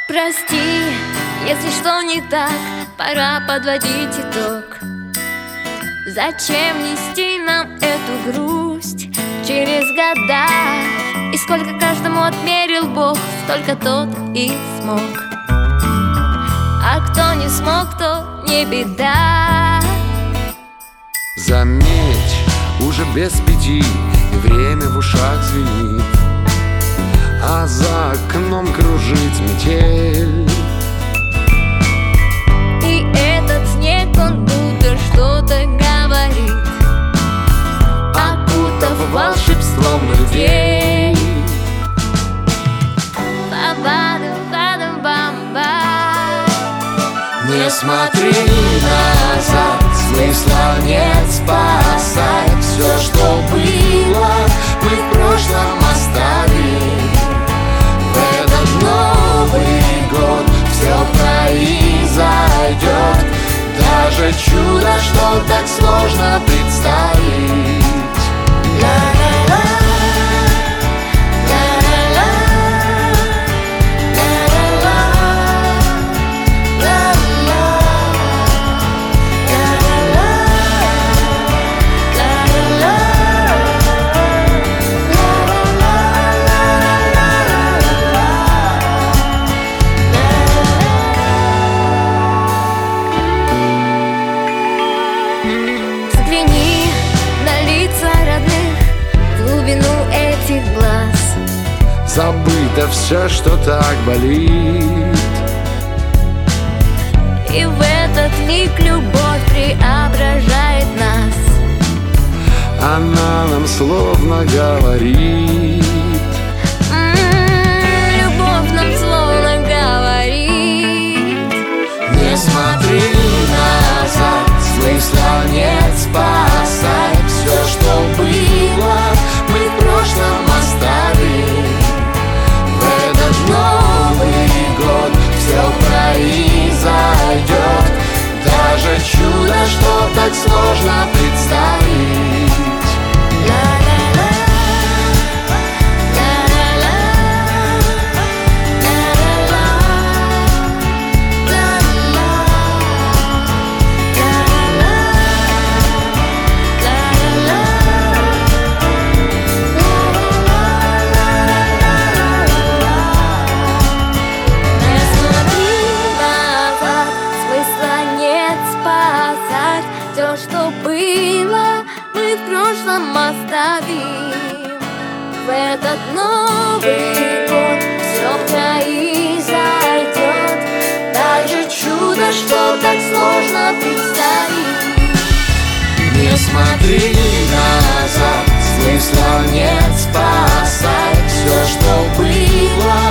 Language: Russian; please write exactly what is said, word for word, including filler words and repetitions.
Прости, если что не так, пора подводить итог. Зачем нести нам эту грусть через года? И сколько каждому отмерил Бог, столько тот и смог. А кто не смог, то не беда. Заметь, уже без пяти, и время в ушах звенит, а за окном кружит метель. И этот снег, он будто что-то говорит, окутав волшебством людей. Не смотри назад, смысла нет спасать. Все, что было, мы в прошлом оставим. В этот Новый год все произойдет, даже чудо, что так сложно представить. Взгляни на лица родных, в глубину этих глаз. Забыто все, что так болит, и в этот миг любовь преображает нас. Она нам словно говорит, М-м, любовь нам словно говорит. не смотри назад, смысла нет спасать. Все, что было, мы в прошлом оставим. В этот Новый год все произойдет, даже чудо, что так сложно представить. Все, что было, мы в прошлом оставим. В этот Новый год все произойдет, даже чудо, что так сложно представить. Не смотри назад, смысла нет спасать. Все, что было,